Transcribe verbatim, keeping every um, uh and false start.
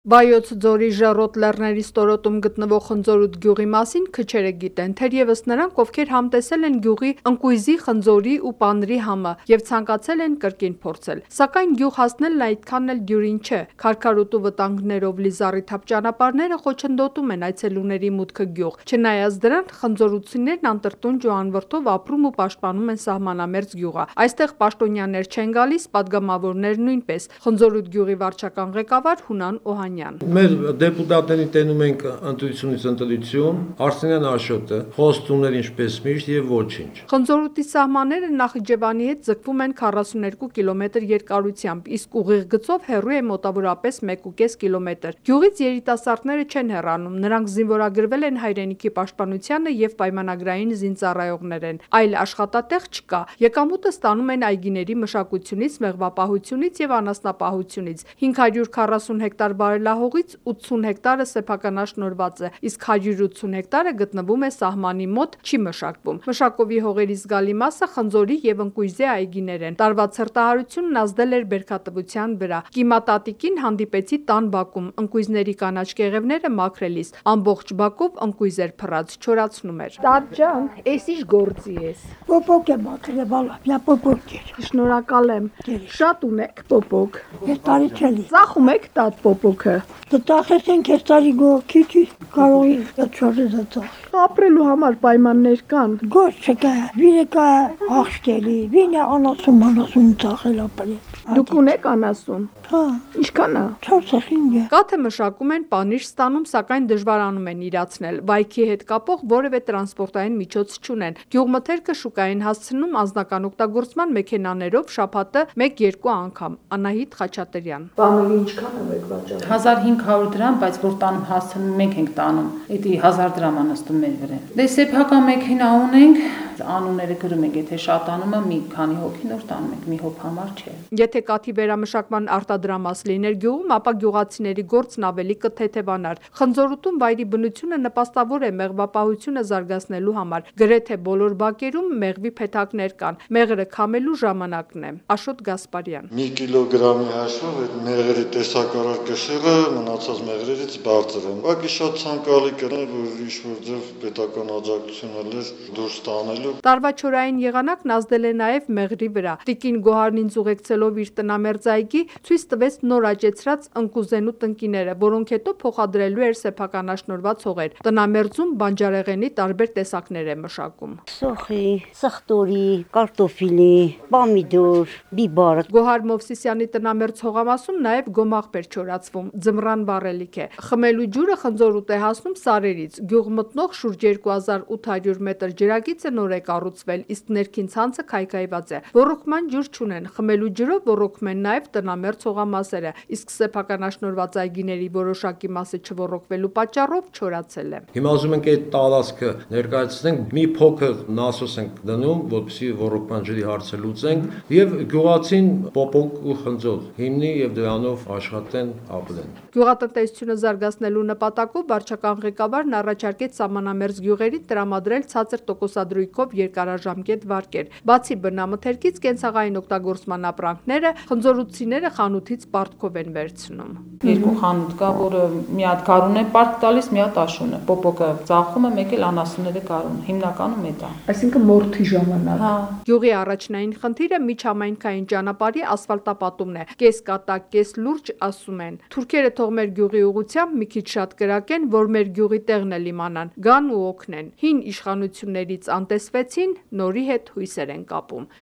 Վայոց ձորի Ժառոտ լեռների ստորոտում գտնվող Խնձորուտ գյուղի մասին քչերը գիտեն, թերևս նրանք, ովքեր համտեսել են գյուղի ընկույզի, խնձորի ու պանրի համը և ցանկացել են կրկին փորձել։ Սակայն գյուղ հասնելն այդքան էլ դյուրին չէ։ Քարքարոտ ու վտանգներով լի զառիթափ ճանապարհները խոչընդոտում են այցելուների մուտքը գյուղ։ Չնայած դրան, խնձորություններն անտրտունջ ու անվրդով ապրում ու պաշտպանում են սահմանամերձ գյուղը։ Այստեղ պաշտոնյաներ չեն գալիս, падգամավորներ նույնպես։ Խնձորուտ գյուղի վարչական ղեկավար Հունան Օհանյան Մեր դեպուտատներին տենում ենք ընտրությունից ընտրություն, Արսենյան Աշոտը, խոստումներ ինչպես միշտ եւ ոչինչ։ Խնձորուտի սահմանները Նախիջևանի հետ ձգվում են քառասուներկու կիլոմետր երկարությամբ, իսկ ուղիղ գծով հեռու է մոտավորապես մեկուկես կիլոմետր։ Գյուղից երիտասարդները չեն հեռանում, նրանք զինվորագրվել են հայրենիքի պաշտպանությանը եւ պայմանագրային զինծառայողներ են, այլ աշխատատեղ չկա։ Եկամուտը ստանում են այգիների մշակությունից, մեղվապահությունից եւ անասնապահությունից։ հինգ հարյուր քառասուն հեկտար բարելահողից ութսուն հեկտարը սեփականաշնորհված է, իսկ հարյուր ութսուն հեկտարը գտնվում է սահմանի մոտ, չի մշակվում։ Մշակովի հողերի զգալի մասը խնձորի եւ ընկույզի այգիներ են։ Տարվա ցրտահարությունն ազդել էր բերքատվության վրա։ Կիմատատիկին հանդիպեցի տան բակում, ընկույզների կանաչ կեղևները մաքրելիս, ամբողջ բակով ընկույզ էր փռած, չորացնում էր։ Տատ ջան, էս ինչ գործի ես։ Պոպոկ է մաքրել, բալա, մի պոպոկ էր։ Շնորհակալ եմ։ Շատ ունեք պոպոկ։ Ես տարի չելի։ Ծախում եք տատ պոպոկը։ Դտախեցին քեզ տարի գոքի չի կարող է չորը դտախ։ Ապրելու համար պայմաններ կան։ Գոչ չկա, վինը կա աղջտելի, վինը անասուն անասուն ծախել ապրել։ Դուք ունեք անասուն։ Հա, ինչքան է։ չորսախինգ է։ Կաթը մշակում են, պանիր ստանում, սակայն դժվարանում են իրացնել։ Վայքի հետ կապող որևէ տրանսպորտային միջոց չունեն։ Գյուղմթերքը շուկային հասցնում անձնական օգտագործման մեքենաներով շաբաթը մեկ-երկու անգամ։ Անահիտ Խաչատրյան։ Պանիրի ինչքան է եք վաճառում։ հազար հինգ հարյուր դրամ, բայց որ տանում հասցնում մենք ենք տանում։ Էդի հազար դրամ անստում մեր վրա։ Դե սեփական մեքենա ունենք, անունները գրում ենք, եթե շատ անումը մի քանի հոգի նոր տանում ենք, մի հոգ համար չէ։ Եթե կաթի վերամշակման արտադրամաս լիներ գյուղում, ապա գյուղացիների գործն ավելի կթեթևանար։ Խնձորուտում վայրի բնությունը նպաստավոր է մեղվապահությունը զարգացնելու համար։ Գրեթե բոլոր բակերում մեղվի փեթակներ կան։ Մեղրը քամելու ժամանակն է։ Աշոտ Գասպարյան։ Մի կիլոգրամի հաշվով այդ մեղրի տեսակարար կշիռը մնացած մեղրերից բարձր է։ Ուղղակի շատ ցանկալի կներ, որ ինչ-որ ձև պետական աջակցություն ելեր դուրս տանելու։ Տարվա չորային եղանակն ազդել է նաև մեղրի վրա։ Տիկին Գոհարն ինձ ուղեկցելով իր տնամերձ այգի ցույց տվեց նոր աճեցրած ընկուզենու տնկիները, որոնք հետո փոխադրելու էր սեփականաշնորհված հողեր։ Տնամերձում բանջարեղենի տարբեր տեսակներ է մշակում։ Սոխի, սխտորի, կարտոֆիլի, պամիդոր, բիբար։ Գոհար Մովսիսյանի տնամերձ հողամասում նաև գոմաղբ էր չորացվում, ձմռան վառելիք է։ Խմելու ջուրը Խնձորուտ է հասնում սարերից։ Գյուղ մտնող շուրջ երկու հազար ութ հարյուր մետր ջրագիծը նոր է կառուցվել, իսկ ներքին ցանցը քայքայված է։ Ոռոգման ջուր չունեն, խմելու ջրով ոռոգում են նաև տնամերձ հողամասերը, իսկ սեփականաշնորհված այգիների որոշակի մասը չոռոգվելու պատճառով չորացել է։ Հիմա ուզում ենք այդ տարածքը ներկայացնենք, մի փոքր նասոս ենք դնում, որպեսզի ոռոգման ջրի հարցը լուծենք եւ գյուղացին պոպոկ ու խնձոր հիմնի եւ դրանով աշխատեն, ապրեն։ Գյուղատնտեսությունը զարգացնելու նպատակով վարչական ղեկավարն առաջարկեց սահմանամերձ գյուղերին տրամադրել ցածր տոկոսադրույքով երկարաժամկետ վարկեր։ Բացի բնամթերքից կենցաղային օգտագործման ապրանքները խնձորուտցիները խանութից պարտքով են վերցնում։ Երկու խանութ կա, որը մի հատ գարուն է պարտք տալիս, մի հատ աշուն է։ Պոպոկը ծախում է, մեկ էլ անասունները գարուն։ Հիմնականում է դա։ Այսինքն մորթի ժամանակ։ Հա։ Գյուղի առաջնային խնդիրը միջհամայնքային ճանապարհի ասֆալտապատումն է։ Կես կատակ, կես լուրջ, ասում են։ Թուրքերը թող մեր գյուղի ուղությամբ մի քիչ շատ կրակեն, որ մեր գյուղի տեղն էլ իմանան, գան ու օգնեն։ Հին իշխանություններից անտեսվեցին, նորի հետ հույսեր են կապում։